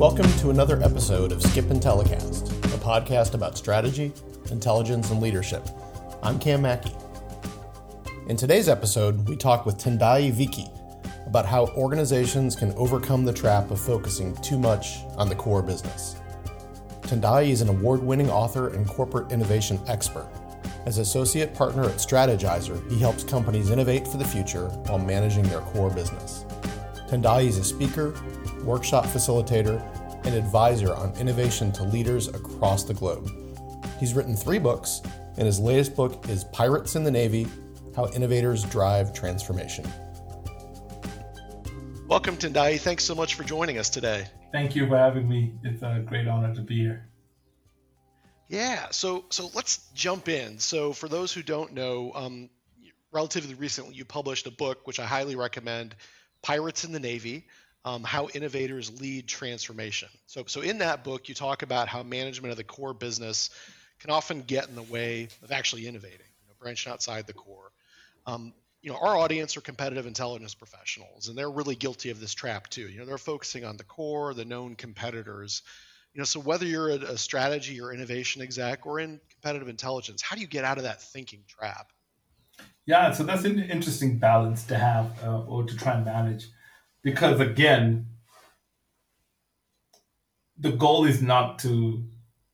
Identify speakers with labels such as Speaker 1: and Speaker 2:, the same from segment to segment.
Speaker 1: Welcome to another episode of Skip and Telecast, a podcast about strategy, intelligence, and leadership. I'm Cam Mackey. In today's episode, we talk with Tendai Viki about how organizations can overcome the trap of focusing too much on the core business. Tendai is an award-winning author and corporate innovation expert. As associate partner at Strategizer, he helps companies innovate for the future while managing their core business. Tendai is a speaker, workshop facilitator, and advisor on innovation to leaders across the globe. He's written 3 books, and his latest book is Pirates in the Navy: How Innovators Drive Transformation. Welcome, Tendai. Thanks so much for joining us today.
Speaker 2: Thank you for having me. It's a great honor to be here.
Speaker 1: Yeah, so let's jump in. So for those who don't know, relatively recently you published a book, which I highly recommend, Pirates in the Navy, How Innovators Lead Transformation. So in that book, you talk about how management of the core business can often get in the way of actually innovating, branching outside the core. Our audience are competitive intelligence professionals, and they're really guilty of this trap too. They're focusing on the core, the known competitors. So whether you're a strategy or innovation exec or in competitive intelligence, how do you get out of that thinking trap?
Speaker 2: Yeah, so that's an interesting balance to have or to try and manage. Because again, the goal is not to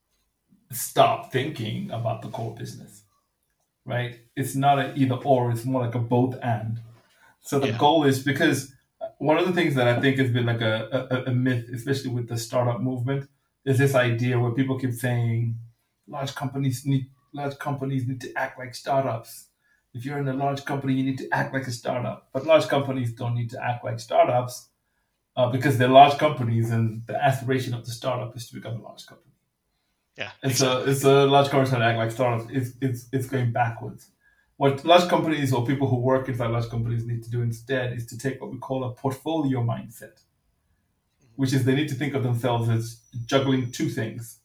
Speaker 2: stop thinking about the core business, right? It's not an either or, it's more like a both and. So the goal is, because one of the things that I think has been like a myth, especially with the startup movement, is this idea where people keep saying large companies need to act like startups. If you're in a large company, you need to act like a startup. But large companies don't need to act like startups because they're large companies, and the aspiration of the startup is to become a large company.
Speaker 1: Yeah,
Speaker 2: and
Speaker 1: exactly.
Speaker 2: so it's a large company trying to act like startups. It's going backwards. What large companies or people who work inside large companies need to do instead is to take what we call a portfolio mindset, which is they need to think of themselves as juggling 2 things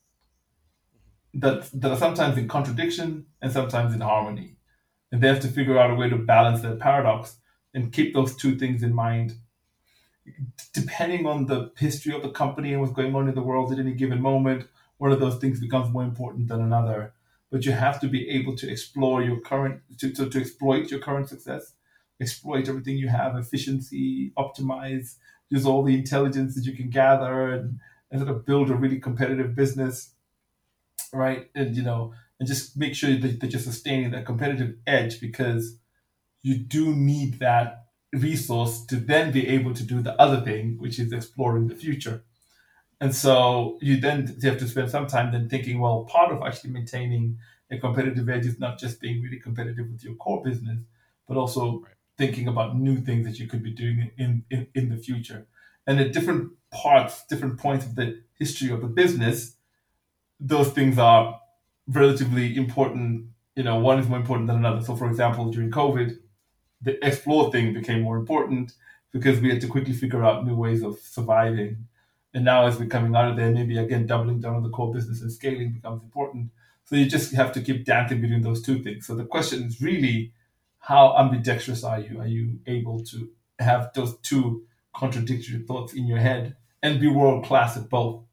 Speaker 2: that are sometimes in contradiction and sometimes in harmony. And they have to figure out a way to balance that paradox and keep those 2 things in mind. Depending on the history of the company and what's going on in the world at any given moment, one of those things becomes more important than another. But you have to be able to explore your to exploit your current success, exploit everything you have, efficiency, optimize, use all the intelligence that you can gather, and sort of build a really competitive business, right? And just make sure that you're sustaining that competitive edge, because you do need that resource to then be able to do the other thing, which is exploring the future. And so you have to spend some time then thinking, well, part of actually maintaining a competitive edge is not just being really competitive with your core business, but also thinking about new things that you could be doing in the future. And at different points of the history of the business, those things are relatively important. One is more important than another. So for example, during COVID, the explore thing became more important because we had to quickly figure out new ways of surviving. And now as we're coming out of there, maybe again, doubling down on the core business and scaling becomes important. So you just have to keep dancing between those 2 things. So the question is really, how ambidextrous are you? Are you able to have those 2 contradictory thoughts in your head and be world-class at both?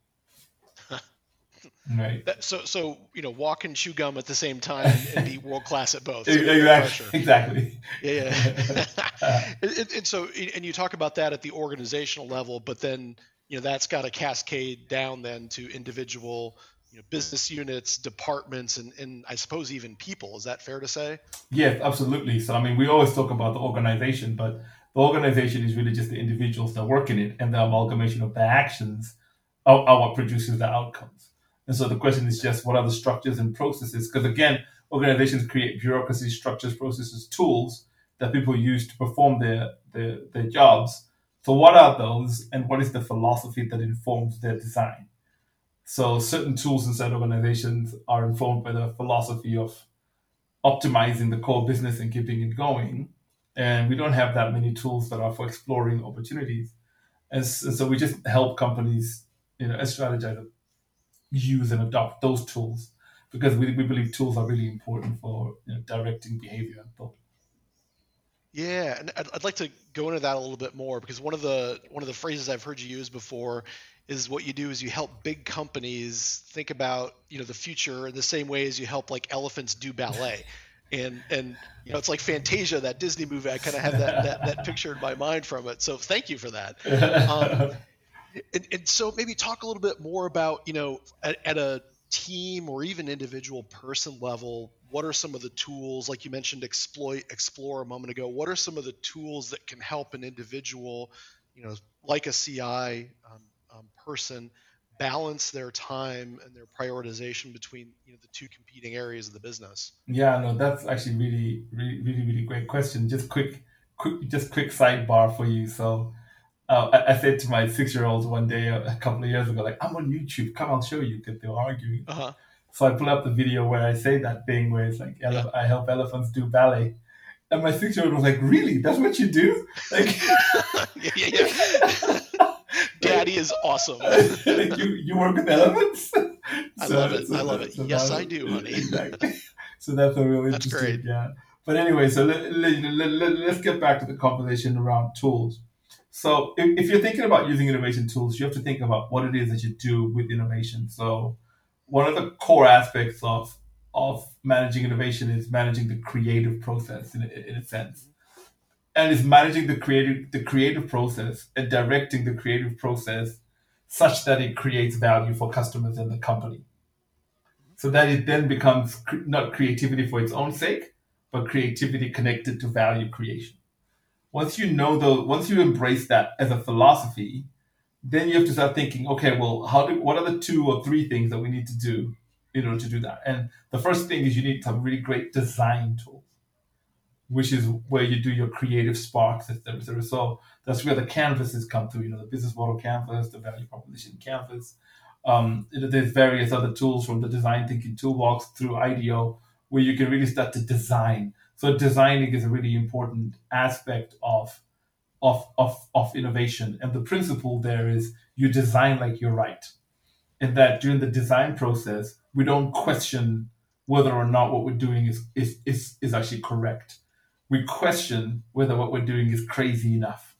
Speaker 2: Right.
Speaker 1: So walk and chew gum at the same time and be world class at both. So
Speaker 2: Exactly.
Speaker 1: Yeah. and you talk about that at the organizational level, but then that's got to cascade down then to individual business units, departments, and I suppose even people. Is that fair to say?
Speaker 2: Yes, absolutely. So we always talk about the organization, but the organization is really just the individuals that work in it, and the amalgamation of their actions are what produces the outcomes. And so the question is just, what are the structures and processes? Because again, organizations create bureaucracy, structures, processes, tools that people use to perform their jobs. So what are those, and what is the philosophy that informs their design? So certain tools inside organizations are informed by the philosophy of optimizing the core business and keeping it going. And we don't have that many tools that are for exploring opportunities. And so we just help companies, as strategize, use and adopt those tools, because we believe tools are really important for directing behavior and thought.
Speaker 3: Yeah, and I'd like to go into that a little bit more, because one of the phrases I've heard you use before is what you do is you help big companies think about, the future in the same way as you help like elephants do ballet. And it's like Fantasia, that Disney movie. I kind of have that picture in my mind from it. So thank you for that. Um, and so maybe talk a little bit more about, at a team or even individual person level, what are some of the tools, like you mentioned, explore a moment ago, what are some of the tools that can help an individual, like a CI person, balance their time and their prioritization between, the two competing areas of the business?
Speaker 2: Yeah, no, that's actually really, really, really, really great question. Just quick sidebar for you. So, I said to my 6-year-olds one day a couple of years ago, like, I'm on YouTube. Come, I'll show you. That they were arguing.
Speaker 3: Uh-huh.
Speaker 2: So I pull up the video where I say that thing where it's like,
Speaker 3: Yeah.
Speaker 2: I help elephants do ballet. And my 6-year-old was like, really? That's what you do? Like,
Speaker 3: yeah. Daddy is awesome.
Speaker 2: like you work with elephants?
Speaker 3: I love it. I love it. Yes, I do, honey.
Speaker 2: Exactly. So that's a really
Speaker 3: That's
Speaker 2: interesting,
Speaker 3: great.
Speaker 2: yeah. But anyway, so let's get back to the conversation around tools. So if you're thinking about using innovation tools, you have to think about what it is that you do with innovation. So one of the core aspects of managing innovation is managing the creative process in a sense, and is managing the creative process and directing the creative process such that it creates value for customers and the company, so that it then becomes not creativity for its own sake, but creativity connected to value creation. Once you embrace that as a philosophy, then you have to start thinking, okay, well, what are the 2 or 3 things that we need to do in order to do that? And the first thing is you need some really great design tools, which is where you do your creative sparks, etc. So that's where the canvases come through, the business model canvas, the value proposition canvas. There's various other tools from the design thinking toolbox through IDEO where you can really start to design. So designing is a really important aspect of innovation. And the principle there is you design like you're right. And that during the design process, we don't question whether or not what we're doing is actually correct. We question whether what we're doing is crazy enough.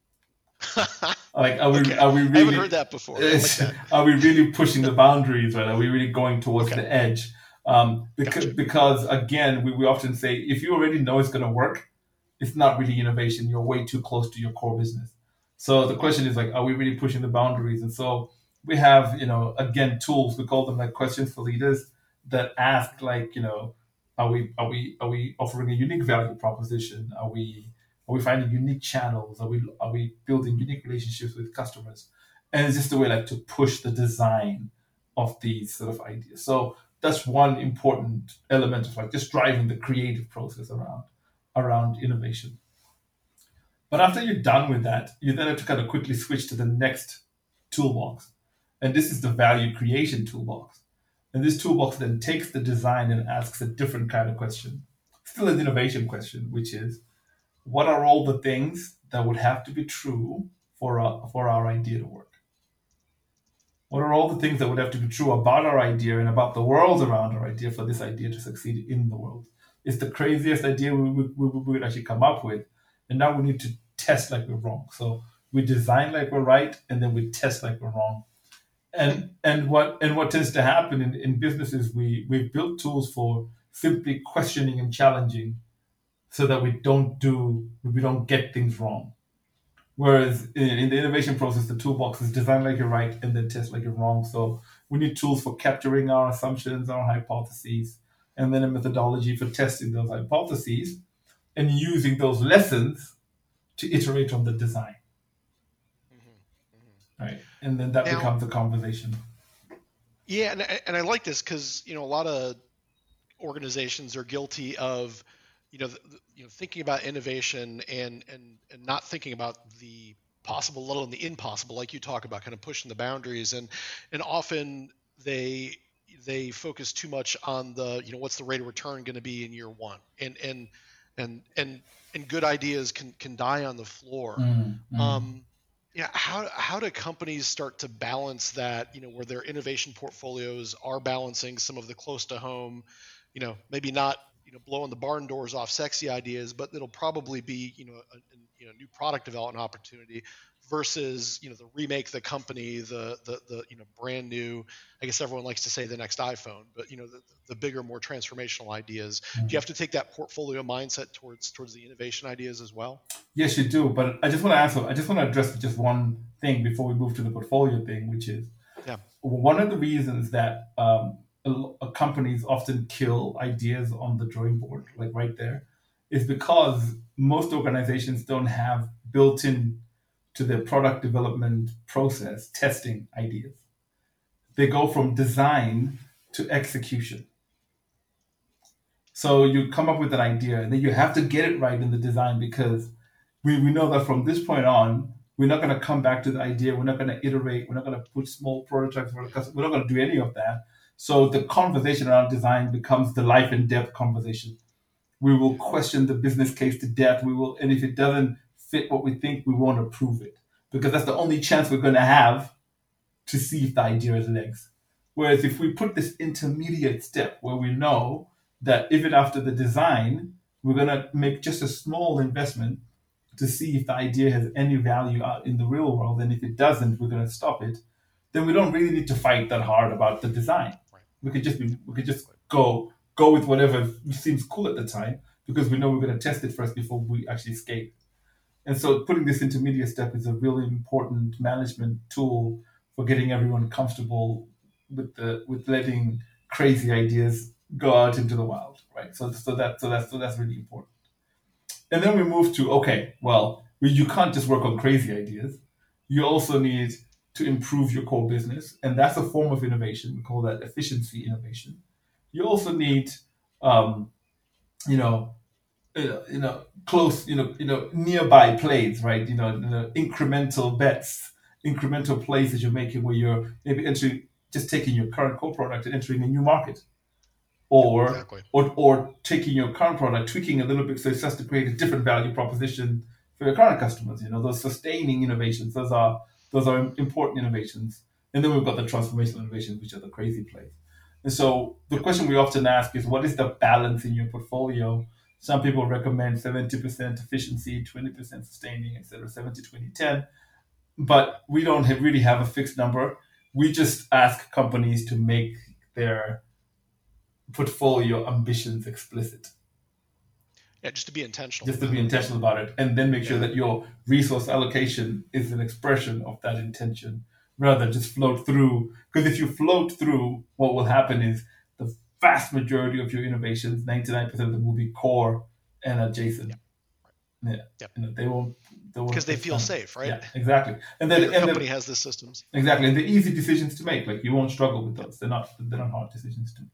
Speaker 2: Like,
Speaker 3: Okay.
Speaker 2: are we
Speaker 3: I
Speaker 2: really,
Speaker 3: haven't heard that before. I like that.
Speaker 2: are we really pushing the boundaries, right? Are we really going towards
Speaker 3: Okay.
Speaker 2: the edge?
Speaker 3: Gotcha.
Speaker 2: Because again, we often say if you already know it's going to work, it's not really innovation. You're way too close to your core business. So the question is like, are we really pushing the boundaries? And so we have, again, tools. We call them like questions for leaders that ask like, are we offering a unique value proposition? Are we finding unique channels? Are we building unique relationships with customers? And it's just a way like to push the design of these sort of ideas. So that's one important element of like just driving the creative process around innovation. But after you're done with that, you then have to kind of quickly switch to the next toolbox. And this is the value creation toolbox. And this toolbox then takes the design and asks a different kind of question. Still an innovation question, which is what are all the things that would have to be true for our idea to work? What are all the things that would have to be true about our idea and about the world around our idea for this idea to succeed in the world? It's the craziest idea we would actually come up with. And now we need to test like we're wrong. So we design like we're right, and then we test like we're wrong. And what tends to happen in businesses, we've built tools for simply questioning and challenging so that we don't get things wrong. Whereas in the innovation process, the toolbox is design like you're right and then test like you're wrong. So we need tools for capturing our assumptions, our hypotheses, and then a methodology for testing those hypotheses and using those lessons to iterate on the design. Right. And then that
Speaker 3: Now,
Speaker 2: becomes a conversation.
Speaker 3: yeah, and I like this because a lot of organizations are guilty of thinking about innovation and not thinking about the possible, let alone the impossible, like you talk about, kind of pushing the boundaries, and often they focus too much on the what's the rate of return going to be in year one, and good ideas can die on the floor. Yeah, how do companies start to balance that, where their innovation portfolios are balancing some of the close to home, maybe not, blowing the barn doors off sexy ideas, but it'll probably be a new product development opportunity versus the remake the company, the brand new. I guess everyone likes to say the next iPhone, but the bigger, more transformational ideas. Do you have to take that portfolio mindset towards the innovation ideas as well?
Speaker 2: Yes, you do. But I just want to answer. I just want to address just one thing before we move to the portfolio thing, which is one of the reasons that companies often kill ideas on the drawing board, like right there, is because most organizations don't have built-in to their product development process testing ideas. They go from design to execution. So you come up with an idea, and then you have to get it right in the design, because we know that from this point on, we're not going to come back to the idea. We're not going to iterate. We're not going to put small prototypes for the customer. We're not going to do any of that. So the conversation around design becomes the life and death conversation. We will question the business case to death. And if it doesn't fit what we think, we won't approve it, because that's the only chance we're going to have to see if the idea has legs. Whereas if we put this intermediate step where we know that even after the design, we're going to make just a small investment to see if the idea has any value out in the real world, and if it doesn't, we're going to stop it, then we don't really need to fight that hard about the design. Right. We could just go with whatever seems cool at the time, because we know we're going to test it first before we actually skate. And so putting this intermediate step is a really important management tool for getting everyone comfortable with letting crazy ideas go out into the wild, right? So that's really important. And then we move to, you can't just work on crazy ideas. You also need to improve your core business, and that's a form of innovation. We call that efficiency innovation. You also need, close, nearby plays, right? Incremental bets, incremental plays that you're making, where you're maybe just taking your current core product and entering a new market. Or taking your current product, tweaking a little bit so it starts to create a different value proposition for your current customers. Those sustaining innovations, those are important innovations. And then we've got the transformational innovations, which are the crazy plays. And so the question we often ask is, what is the balance in your portfolio? Some people recommend 70% efficiency, 20% sustaining, instead of 70-20-10. But we don't really have a fixed number. We just ask companies to make their portfolio ambitions explicit.
Speaker 3: Yeah, just to be intentional.
Speaker 2: Just to be intentional about it, and then make sure that your resource allocation is an expression of that intention, rather than just float through. Because if you float through, what will happen is the vast majority of your innovations, 99% of them, will be core and adjacent. Yeah. They won't
Speaker 3: because they feel safe, right?
Speaker 2: Yeah, exactly. And then
Speaker 3: the company has the systems.
Speaker 2: Exactly, and they're easy decisions to make. Like, you won't struggle with those. They're not hard decisions to make.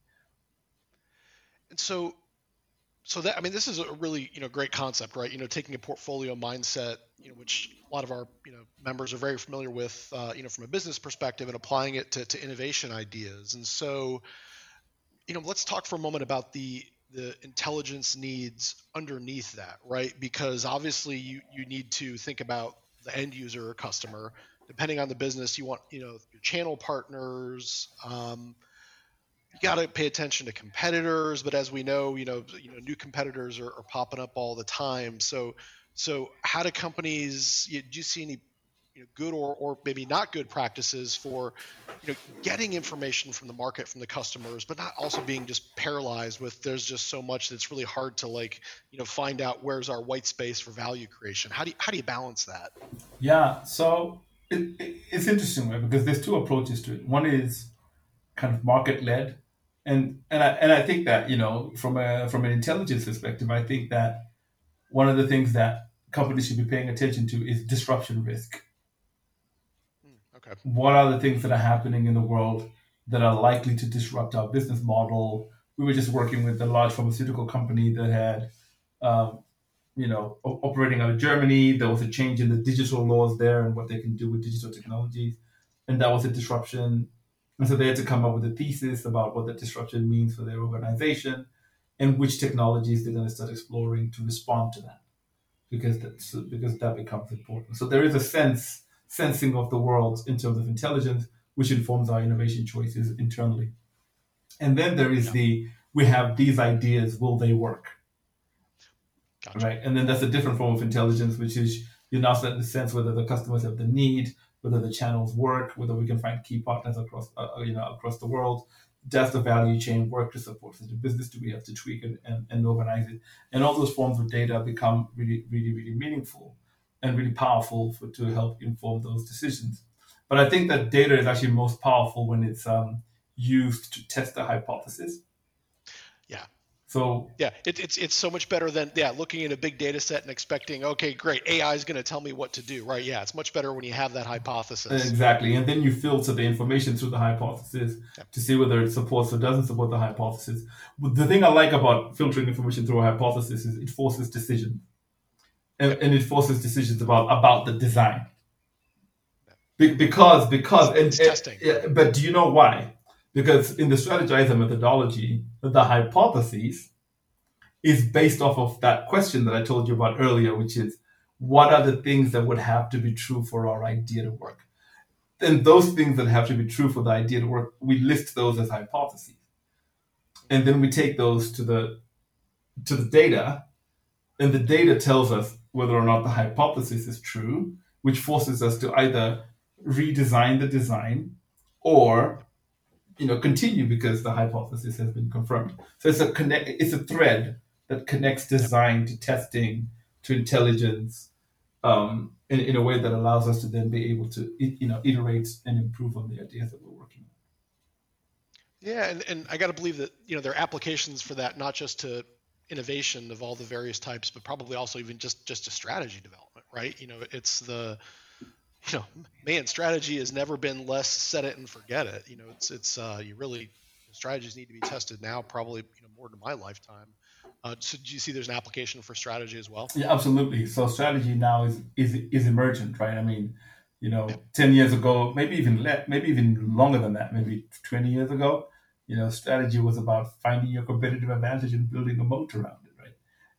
Speaker 3: And so that, this is a really, great concept, right? Taking a portfolio mindset, which a lot of our, members are very familiar with, from a business perspective, and applying it to innovation ideas. And so, let's talk for a moment about the intelligence needs underneath that, right? Because obviously you need to think about the end user or customer. Depending on the business, you want, your channel partners, you got to pay attention to competitors, but as we know, new competitors are popping up all the time. So how do companies? Do you see any good or maybe not good practices for getting information from the market, from the customers, but not also being just paralyzed with there's just so much that's really hard to find out where's our white space for value creation? How do you balance that?
Speaker 2: Yeah, so it's interesting, right? Because there's two approaches to it. One is kind of market led, and I think that from an intelligence perspective, I think that one of the things that companies should be paying attention to is disruption risk.
Speaker 3: Okay.
Speaker 2: What are the things that are happening in the world that are likely to disrupt our business model? We were just working with a large pharmaceutical company that had, operating out of Germany. There was a change in the digital laws there and what they can do with digital technologies, and that was a disruption. And so they had to come up with a thesis about what that disruption means for their organization and which technologies they're going to start exploring to respond to that, because that becomes important. So there is a sensing of the world in terms of intelligence, which informs our innovation choices internally. And then there is the we have these ideas, will they work?
Speaker 3: Gotcha.
Speaker 2: Right? And then that's a different form of intelligence, which is you're now starting to sense whether the customers have the need, whether the channels work, whether we can find key partners across the world. Does the value chain work to support such a business? Do we have to tweak it and organize it? And all those forms of data become really, really, really meaningful and really powerful to help inform those decisions. But I think that data is actually most powerful when it's used to test a hypothesis.
Speaker 3: Yeah.
Speaker 2: So
Speaker 3: yeah, it's so much better than looking at a big data set and expecting, okay, great, AI is going to tell me what to do, right? Yeah, it's much better when you have that hypothesis.
Speaker 2: Exactly, and then you filter the information through the hypothesis to see whether it supports or doesn't support the hypothesis. But the thing I like about filtering information through a hypothesis is it forces decisions, and it forces decisions about the design. Because
Speaker 3: it's testing.
Speaker 2: But do you know why? Because in the strategizer methodology, the hypothesis is based off of that question that I told you about earlier, which is what are the things that would have to be true for our idea to work? And those things that have to be true for the idea to work, we list those as hypotheses. And then we take those to the data, and the data tells us whether or not the hypothesis is true, which forces us to either redesign the design or continue because the hypothesis has been confirmed. So it's a thread that connects design to testing to intelligence in a way that allows us to then be able to iterate and improve on the ideas that we're working on.
Speaker 3: Yeah, and I got to believe that there are applications for that, not just to innovation of all the various types, but probably also even just to strategy development, right? It's the strategy has never been less set it and forget it. It's you really strategies need to be tested now, probably more than my lifetime. So do you see there's an application for strategy as well?
Speaker 2: Yeah, absolutely. So strategy now is emergent, right? I mean, 10 years ago, maybe even longer than that, maybe 20 years ago, strategy was about finding your competitive advantage and building a moat around it, right?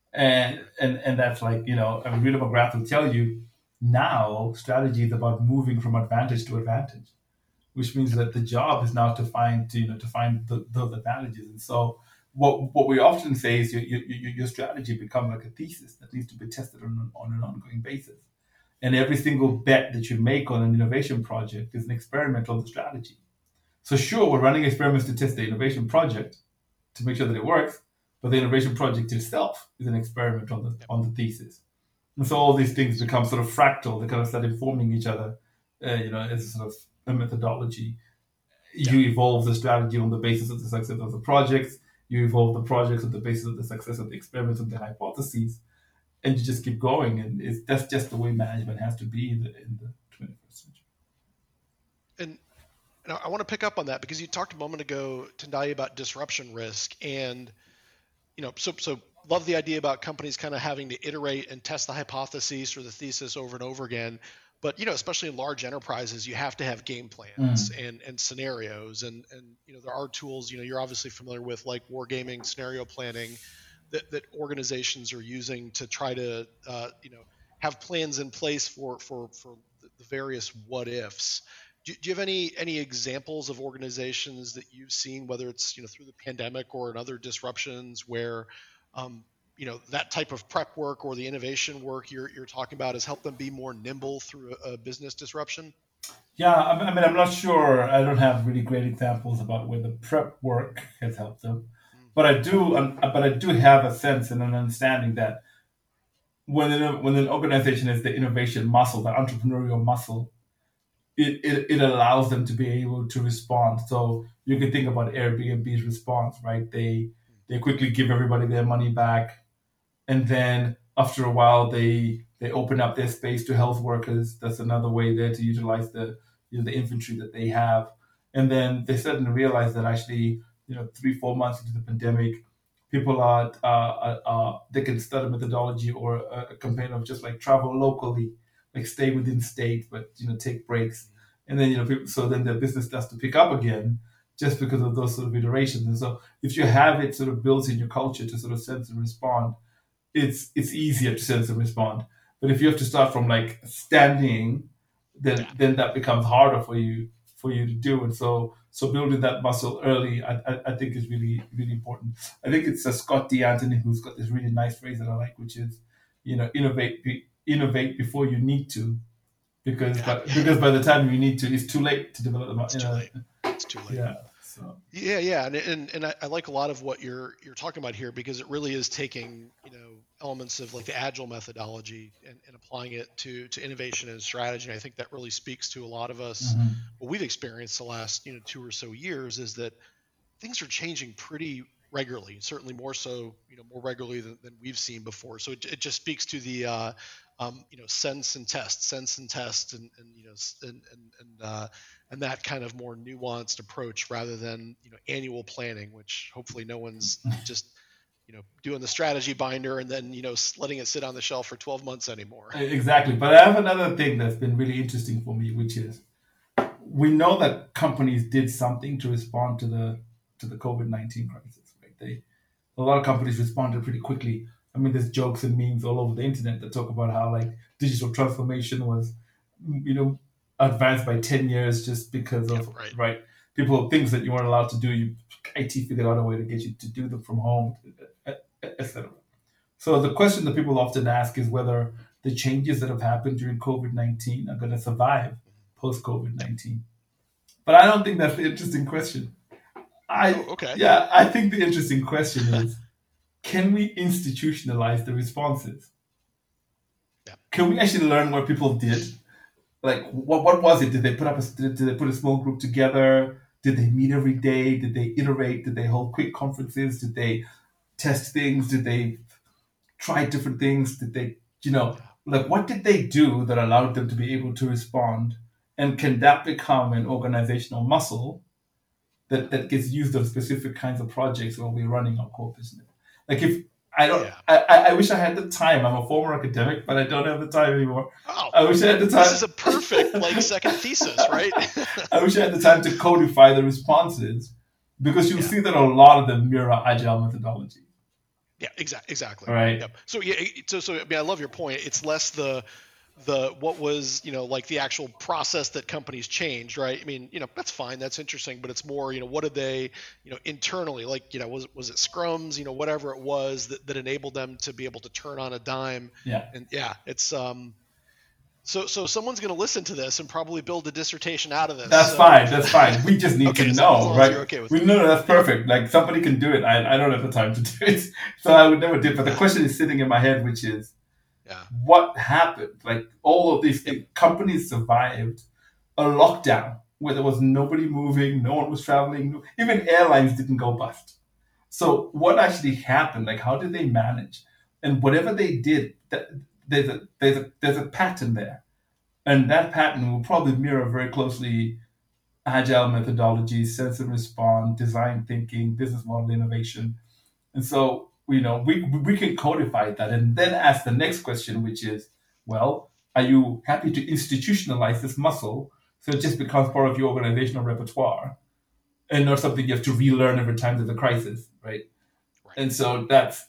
Speaker 2: And that's like, Rita McGrath will tell you, now strategy is about moving from advantage to advantage, which means that the job is now to find those advantages. And so what we often say is your strategy becomes like a thesis that needs to be tested on an ongoing basis. And every single bet that you make on an innovation project is an experiment on the strategy. So sure, we're running experiments to test the innovation project to make sure that it works, but the innovation project itself is an experiment on the thesis. And so all these things become sort of fractal. They kind of start informing each other, as sort of a methodology. You evolve the strategy on the basis of the success of the projects. You evolve the projects on the basis of the success of the experiments and the hypotheses, and you just keep going. And that's just the way management has to be in the 21st century.
Speaker 3: And I want to pick up on that because you talked a moment ago, Tendayi, about disruption risk, and so love the idea about companies kind of having to iterate and test the hypotheses or the thesis over and over again. But especially in large enterprises, you have to have game plans and scenarios, and there are tools you're obviously familiar with, like wargaming, scenario planning, that organizations are using to try to have plans in place for the various what ifs. Do you have any examples of organizations that you've seen, whether it's through the pandemic or in other disruptions, where that type of prep work or the innovation work you're talking about has helped them be more nimble through a business disruption?
Speaker 2: Yeah, I mean, I'm not sure. I don't have really great examples about where the prep work has helped them, but I do have a sense and an understanding that when an organization has the innovation muscle, the entrepreneurial muscle, it allows them to be able to respond. So you can think about Airbnb's response, right? They quickly give everybody their money back, and then after a while they open up their space to health workers. That's another way there to utilize the inventory that they have. And then they suddenly realize that actually 3-4 months into the pandemic, people they can start a methodology or a campaign of just like travel locally, like stay within state, but take breaks. And then so then their business starts to pick up again, just because of those sort of iterations. And so if you have it sort of built in your culture to sort of sense and respond, it's easier to sense and respond. But if you have to start from like standing, then that becomes harder for you to do. And so So building that muscle early, I think is really, really important. I think it's Scott D. Anthony who's got this really nice phrase that I like, which is, innovate before you need to, because by the time you need to, it's too late to develop the muscle.
Speaker 3: It's too late. It's too late.
Speaker 2: Yeah. So.
Speaker 3: Yeah, and I like a lot of what you're talking about here, because it really is taking elements of like the agile methodology and applying it to innovation and strategy. And I think that really speaks to a lot of us.
Speaker 2: Mm-hmm.
Speaker 3: What we've experienced the last 2 or so years is that things are changing pretty regularly, certainly more so more regularly than we've seen before. So it just speaks to the sense and test, and that kind of more nuanced approach rather than annual planning, which hopefully no one's just doing the strategy binder and then letting it sit on the shelf for 12 months anymore.
Speaker 2: Exactly. But I have another thing that's been really interesting for me, which is we know that companies did something to respond to the COVID-19 crisis. Right? A lot of companies responded pretty quickly. I mean, there's jokes and memes all over the internet that talk about how like digital transformation was, advanced by 10 years just because of things that you weren't allowed to do. IT figured out a way to get you to do them from home, etc. So the question that people often ask is whether the changes that have happened during COVID-19 are going to survive post-COVID-19. But I don't think that's the interesting question. Yeah, I think the interesting question is, can we institutionalize the responses? Yeah. Can we actually learn what people did? Like, what was it? Did they put a small group together? Did they meet every day? Did they iterate? Did they hold quick conferences? Did they test things? Did they try different things? Did they, what did they do that allowed them to be able to respond? And can that become an organizational muscle that gets used on specific kinds of projects while we're running our core business? Like I wish I had the time. I'm a former academic, but I don't have the time anymore.
Speaker 3: Oh,
Speaker 2: I wish I had the time.
Speaker 3: This is a perfect second thesis, right?
Speaker 2: I wish I had the time to codify the responses, because you'll see that a lot of them mirror agile methodology.
Speaker 3: Yeah, exactly.
Speaker 2: Right.
Speaker 3: Yep. So so I mean, I love your point. It's less the what was like the actual process that companies changed, right? I mean, that's fine, that's interesting, but it's more what did they internally, like was it scrums, whatever it was that enabled them to be able to turn on a dime. And it's so someone's going to listen to this and probably build a dissertation out of this.
Speaker 2: That's fine. We just need to know, right?
Speaker 3: Okay with
Speaker 2: we know that's perfect. Like, somebody can do it. I don't have the time to do it, so I would never do it. But the question is sitting in my head, which is, what happened? Like, all of these companies survived a lockdown where there was nobody moving, no one was traveling, even airlines didn't go bust. So what actually happened? Like, how did they manage? And whatever they did, there's a pattern there, and that pattern will probably mirror very closely agile methodologies, sense and respond, design thinking, business model innovation, and so. We can codify that and then ask the next question, which is, well, are you happy to institutionalize this muscle so it just becomes part of your organizational repertoire and not something you have to relearn every time there's a crisis, right? And so that's,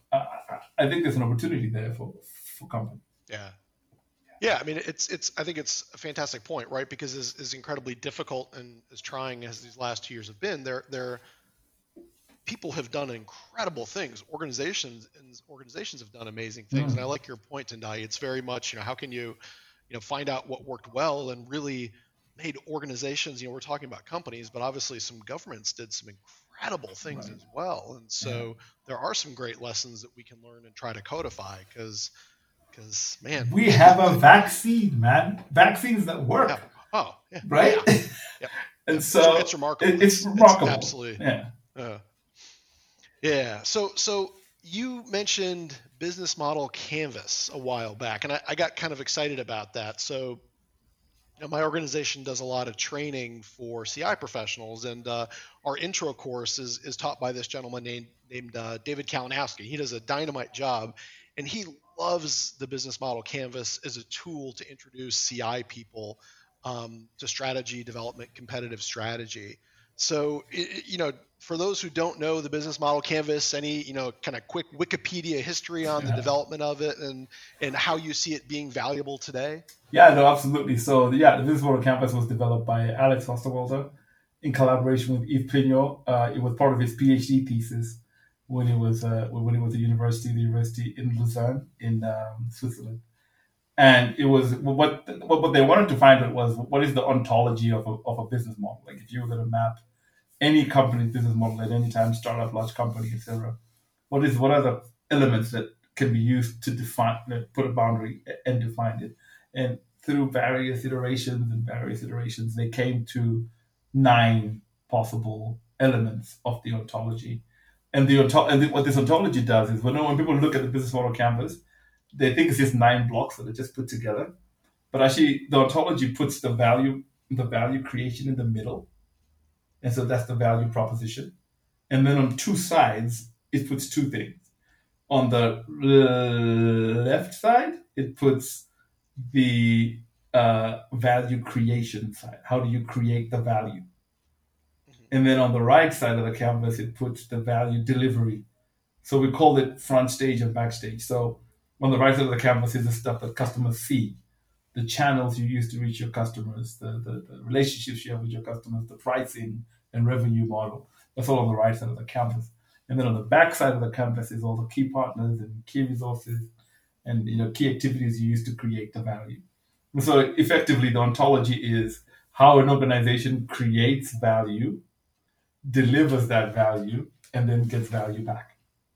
Speaker 2: I think there's an opportunity there for companies.
Speaker 3: Yeah. I mean, I think it's a fantastic point, right? Because as incredibly difficult and as trying as these last 2 years have been, they're people have done incredible things. Organizations have done amazing things. And I like your point, Tendai. It's very much, how can you, find out what worked well and really made organizations, we're talking about companies, but obviously some governments did some incredible things as well. And so there are some great lessons that we can learn and try to codify because man.
Speaker 2: We have a vaccine, man. Vaccines that work.
Speaker 3: Yeah. Oh, yeah.
Speaker 2: Right?
Speaker 3: Yeah.
Speaker 2: And so
Speaker 3: it's remarkable.
Speaker 2: It's remarkable.
Speaker 3: It's absolutely. Yeah. So you mentioned business model canvas a while back, and I got kind of excited about that. So my organization does a lot of training for CI professionals, and our intro course is taught by this gentleman named David Kalinowski. He does a dynamite job, and he loves the business model canvas as a tool to introduce CI people to strategy development, competitive strategy. So, for those who don't know the business model canvas, any, kind of quick Wikipedia history on the development of it and how you see it being valuable today?
Speaker 2: Yeah, no, absolutely. So, the business model canvas was developed by Alex Osterwalder in collaboration with Yves Pignot. It was part of his PhD thesis when he was at the university in Lausanne in Switzerland. And it was what they wanted to find was what is the ontology of a business model. Like if you were going to map any company's business model at any time, startup, large company, etc. What are the elements that can be used to define, put a boundary and define it? And through various iterations, they came to 9 possible elements of the ontology. And what this ontology does is when people look at the business model canvas, they think it's just 9 blocks that are just put together. But actually, the ontology puts the value creation in the middle. And so that's the value proposition. And then on 2 sides, it puts 2 things. On the left side, it puts the value creation side. How do you create the value? And then on the right side of the canvas, it puts the value delivery. So we call it front stage and backstage. So on the right side of the canvas is the stuff that customers see, the channels you use to reach your customers, the relationships you have with your customers, the pricing and revenue model. That's all on the right side of the canvas. And then on the back side of the canvas is all the key partners and key resources and key activities you use to create the value. And so effectively, the ontology is how an organization creates value, delivers that value, and then gets value back.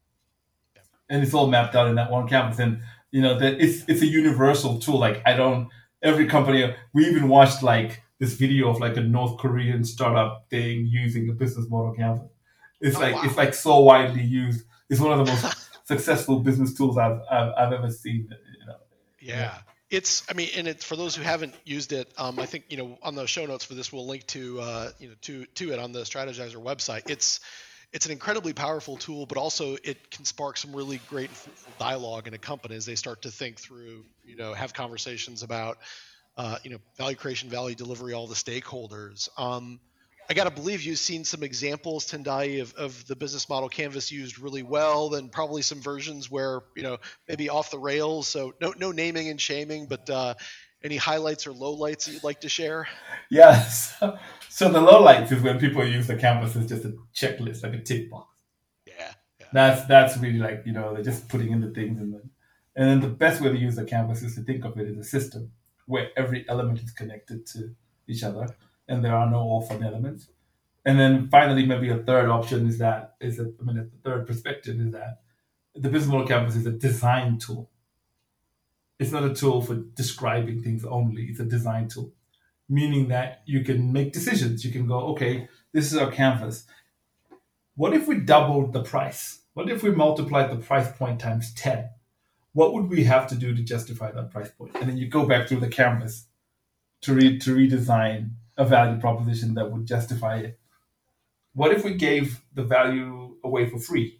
Speaker 2: And it's all mapped out in that one canvas. And that it's a universal tool. Like every company. We even watched like this video of like a North Korean startup thing using a business model canvas. It's It's like so widely used. It's one of the most successful business tools I've ever seen.
Speaker 3: Yeah. It's for those who haven't used it, I think, on the show notes for this, we'll link to it on the Strategyzer website. It's an incredibly powerful tool, but also it can spark some really great dialogue in a company as they start to think through, have conversations about, value creation, value delivery, all the stakeholders. I got to believe you've seen some examples, Tendai, of the business model canvas used really well, then probably some versions where, maybe off the rails. So no naming and shaming, but any highlights or lowlights that you'd like to share?
Speaker 2: Yes. So the lowlights is when people use the canvas as just a checklist, like a tick box.
Speaker 3: Yeah.
Speaker 2: That's really like, they're just putting in the things. And then the best way to use the canvas is to think of it as a system where every element is connected to each other. And there are no orphan elements. And then finally, maybe a third option the third perspective is that the business model canvas is a design tool. It's not a tool for describing things only. It's a design tool, meaning that you can make decisions. You can go, okay, this is our canvas. What if we doubled the price? What if we multiplied the price point times 10? What would we have to do to justify that price point? And then you go back through the canvas to redesign a value proposition that would justify it. What if we gave the value away for free?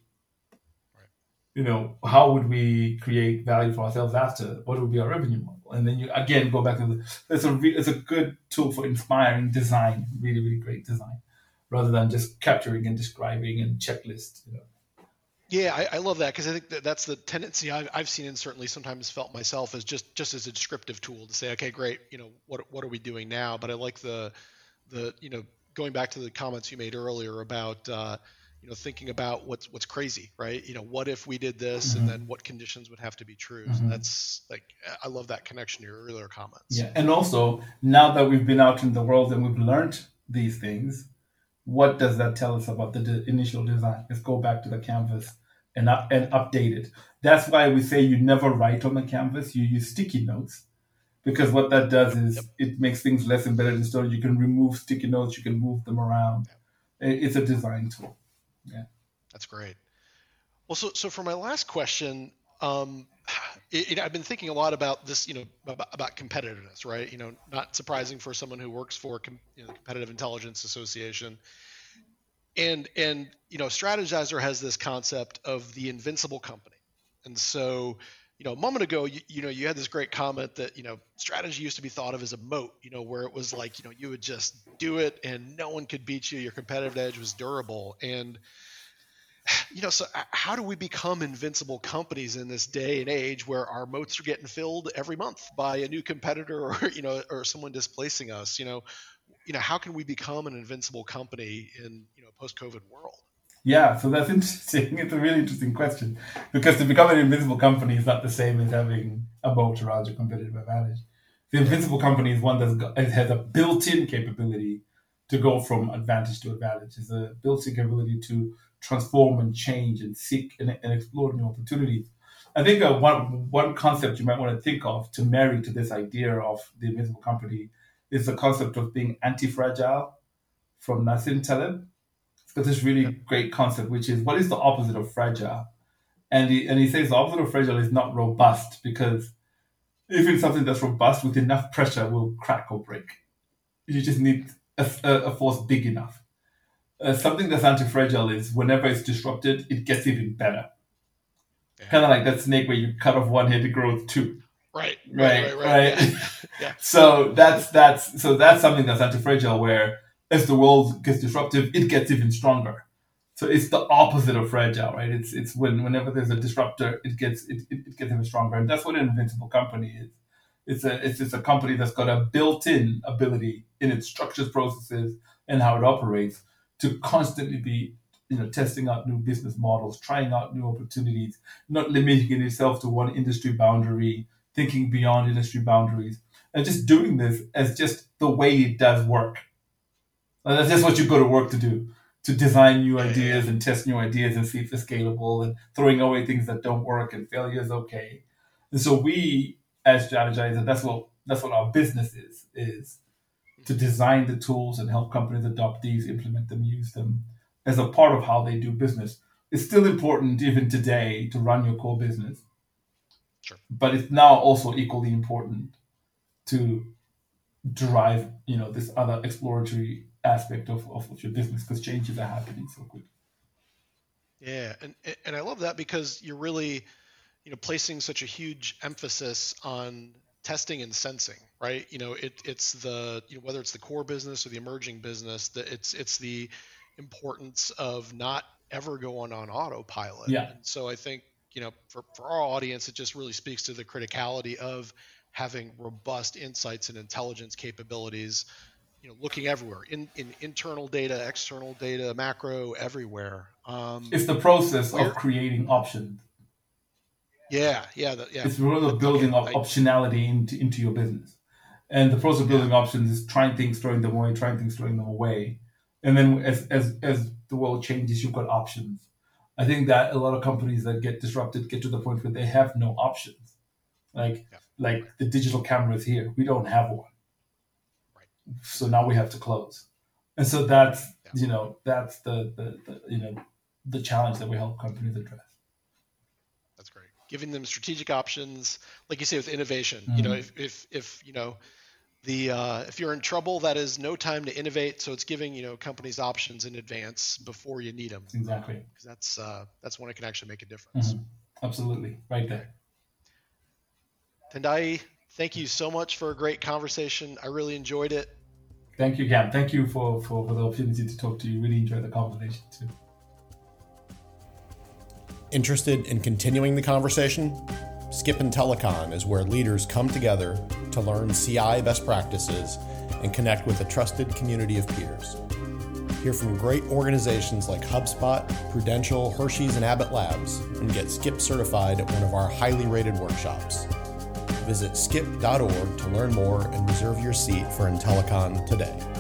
Speaker 2: How would we create value for ourselves after? What would be our revenue model? And then you again go back to it's a good tool for inspiring design, really, really great design, rather than just capturing and describing and checklist.
Speaker 3: Yeah, I love that because I think that's the tendency I've seen and certainly sometimes felt myself as just as a descriptive tool to say, okay, great, what are we doing now? But I like the going back to the comments you made earlier about thinking about what's crazy, right? What if we did this, and then what conditions would have to be true? So that's like, I love that connection to your earlier comments.
Speaker 2: Yeah, and also now that we've been out in the world and we've learned these things, what does that tell us about the initial design? Let's go back to the canvas and update it. That's why we say you never write on the canvas. You use sticky notes, because what that does is it makes things less embedded in story. You can remove sticky notes. You can move them around. It's a design tool. Yeah,
Speaker 3: that's great. Well, so for my last question, I've been thinking a lot about this, about competitiveness, right? Not surprising for someone who works for the Competitive Intelligence Association. And Strategyzer has this concept of the invincible company. And so, a moment ago, you had this great comment that, strategy used to be thought of as a moat, where it was like, you would just do it and no one could beat you. Your competitive edge was durable. And, so how do we become invincible companies in this day and age where our moats are getting filled every month by a new competitor or someone displacing us? how can we become an invincible company in a post-COVID world?
Speaker 2: Yeah, so that's interesting. It's a really interesting question, because to become an invincible company is not the same as having a moat around your competitive advantage. The invincible company is one that has a built-in capability to go from advantage to advantage. It's a built-in capability to transform and change and seek and explore new opportunities. I think one concept you might want to think of to marry to this idea of the invincible company is the concept of being anti-fragile from Nassim Taleb. It's got this really great concept, which is, what is the opposite of fragile? And he says the opposite of fragile is not robust, because even something that's robust with enough pressure will crack or break. You just need a force big enough. Something that's anti-fragile is, whenever it's disrupted, it gets even better. Yeah. Kind of like that snake where you cut off one head, it grows two.
Speaker 3: Right.
Speaker 2: Yeah. So that's something that's anti-fragile, where as the world gets disruptive, it gets even stronger. So it's the opposite of fragile, right? It's whenever there's a disruptor, it gets even stronger, and that's what an invincible company is. It's a company that's got a built-in ability in its structures, processes, and how it operates to constantly be testing out new business models, trying out new opportunities, not limiting itself to one industry boundary, thinking beyond industry boundaries, and just doing this as just the way it does work. And that's just what you go to work to do, to design new ideas and test new ideas and see if they're scalable, and throwing away things that don't work, and failure is okay. And so we, as Strategizer, that's what our business is to design the tools and help companies adopt these, implement them, use them as a part of how they do business. It's still important even today to run your core business.
Speaker 3: Sure.
Speaker 2: But it's now also equally important to drive, this other exploratory aspect of your business, because changes are happening so quickly.
Speaker 3: Yeah, and I love that, because you're really, placing such a huge emphasis on testing and sensing, right? It's the whether it's the core business or the emerging business, that it's the importance of not ever going on autopilot.
Speaker 2: Yeah.
Speaker 3: And so I think for our audience, it just really speaks to the criticality of having robust insights and intelligence capabilities, looking everywhere, in internal data, external data, macro, everywhere.
Speaker 2: It's the process of creating options.
Speaker 3: Yeah.
Speaker 2: It's really building optionality into your business. And the process of building options is trying things, throwing them away. And then as the world changes, you've got options. I think that a lot of companies that get disrupted get to the point where they have no options. Like the digital cameras here, we don't have one. Right. So now we have to close. And so that's the challenge that we help companies address.
Speaker 3: That's great. Giving them strategic options, like you say, with innovation.
Speaker 2: Mm-hmm.
Speaker 3: If you're in trouble, that is no time to innovate. So it's giving companies options in advance before you need them.
Speaker 2: Exactly.
Speaker 3: Because that's when it can actually make a difference.
Speaker 2: Mm-hmm. Absolutely, right there.
Speaker 3: Tendai, thank you so much for a great conversation. I really enjoyed it.
Speaker 2: Thank you, Cam. Thank you for the opportunity to talk to you. Really enjoyed the conversation too.
Speaker 1: Interested in continuing the conversation? Skip Intellicon is where leaders come together to learn CI best practices and connect with a trusted community of peers. Hear from great organizations like HubSpot, Prudential, Hershey's, and Abbott Labs, and get Skip certified at one of our highly rated workshops. Visit skip.org to learn more and reserve your seat for Intellicon today.